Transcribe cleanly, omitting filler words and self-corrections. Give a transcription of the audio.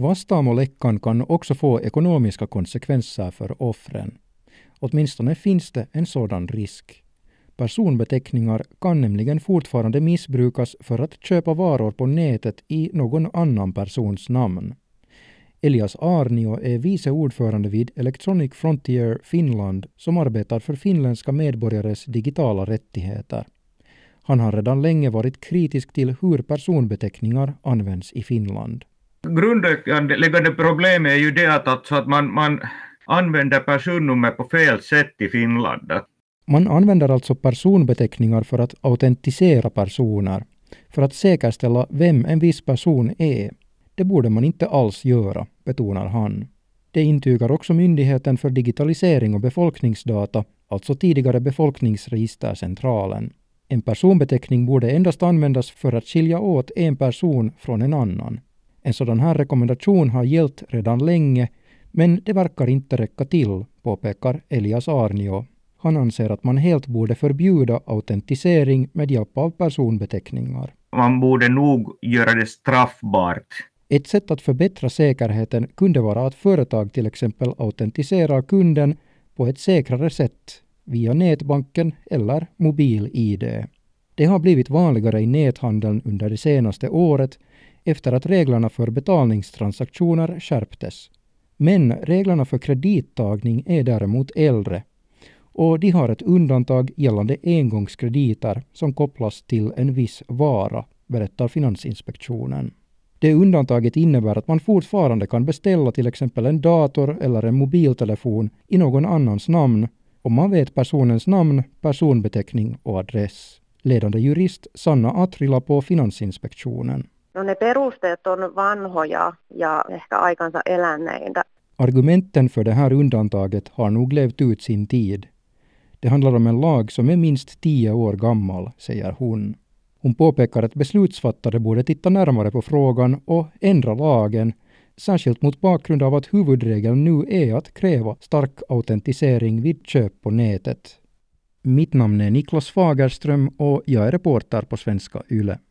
Vastaamo-läckan kan också få ekonomiska konsekvenser för offren. Åtminstone finns det en sådan risk. Personbeteckningar kan nämligen fortfarande missbrukas för att köpa varor på nätet i någon annan persons namn. Elias Aarnio är vice ordförande vid Electronic Frontier Finland som arbetar för finländska medborgares digitala rättigheter. Han har redan länge varit kritisk till hur personbeteckningar används i Finland. Grundläggande problem är ju det att man använder personnummer på fel sätt i Finland. Man använder alltså personbeteckningar för att autentisera personer, för att säkerställa vem en viss person är. Det borde man inte alls göra, betonar han. Det intygar också Myndigheten för digitalisering och befolkningsdata, alltså tidigare Befolkningsregistercentralen. En personbeteckning borde endast användas för att skilja åt en person från en annan. En sådan här rekommendation har gällt redan länge, men det verkar inte räcka till, påpekar Elias Aarnio. Han anser att man helt borde förbjuda autentisering med hjälp av personbeteckningar. Man borde nog göra det straffbart. Ett sätt att förbättra säkerheten kunde vara att företag till exempel autentiserar kunden på ett säkrare sätt via nätbanken eller mobil-ID. Det har blivit vanligare i näthandeln under det senaste året efter att reglerna för betalningstransaktioner skärptes. Men reglerna för kredittagning är däremot äldre och de har ett undantag gällande engångskrediter som kopplas till en viss vara, berättar Finansinspektionen. Det undantaget innebär att man fortfarande kan beställa till exempel en dator eller en mobiltelefon i någon annans namn om man vet personens namn, personbeteckning och adress. Ledande jurist Sanna Atrila på Finansinspektionen. No ne perusteet on vanhoja ja ehkä aikansa eläneitä. Argumenten för det här undantaget har nog levt ut sin tid. Det handlar om en lag som är minst 10 år gammal, säger hon. Hon påpekar att beslutsfattare borde titta närmare på frågan och ändra lagen, särskilt mot bakgrund av att huvudregeln nu är att kräva stark autentisering vid köp på nätet. Mitt namn är Niklas Fagerström och jag är reporter på Svenska Yle.